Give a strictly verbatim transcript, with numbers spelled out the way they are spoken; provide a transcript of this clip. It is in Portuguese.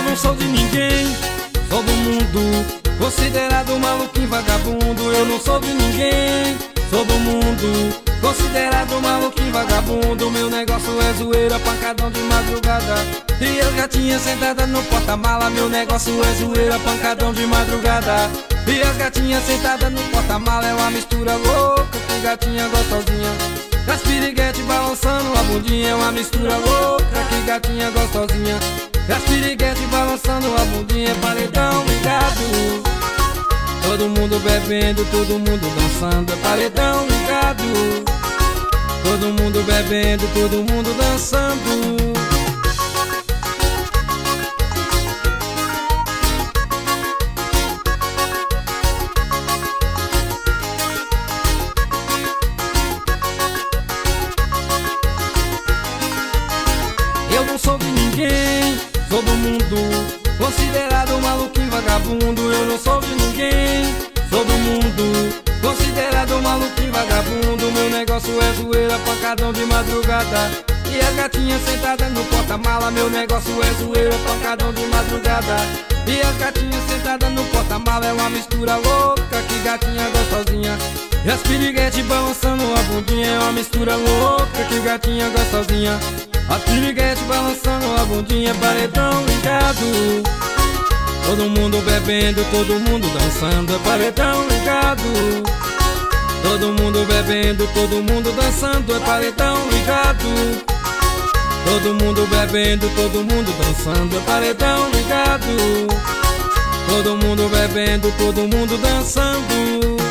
Eu não sou de ninguém, sou do mundo, considerado maluquinho vagabundo. Eu não sou de ninguém, sou do mundo, considerado maluquinho vagabundo. Meu negócio é zoeira, pancadão de madrugada e as gatinhas sentadas no porta-mala. Meu negócio é zoeira, pancadão de madrugada e as gatinhas sentadas no porta-mala. É uma mistura louca, que gatinha gostosinha, as piriguete balançando a bundinha. É uma mistura louca, que gatinha gostosinha, as piriguete balançando a bundinha. É paredão ligado, todo mundo bebendo, todo mundo dançando. É paredão ligado, todo mundo bebendo, todo mundo dançando. Eu não sou de ninguém, sou do mundo, considerado maluquinho vagabundo. Eu não sou de ninguém, sou do mundo, considerado maluquinho vagabundo. Meu negócio é zoeira, pancadão de madrugada e as gatinhas sentadas no porta-mala. Meu negócio é zoeira, pancadão de madrugada e as gatinhas sentadas no porta-mala. É uma mistura louca, que gatinha gostosinha, e as piriguete balançando a bundinha. É uma mistura louca, que gatinha gostosinha, as piriguete balançando a bundinha. Paredão ligado, todo mundo bebendo, todo mundo dançando. É paredão ligado, todo mundo bebendo, todo mundo dançando. É paredão ligado, todo mundo bebendo, todo mundo dançando. É paredão ligado, todo mundo bebendo, todo mundo dançando.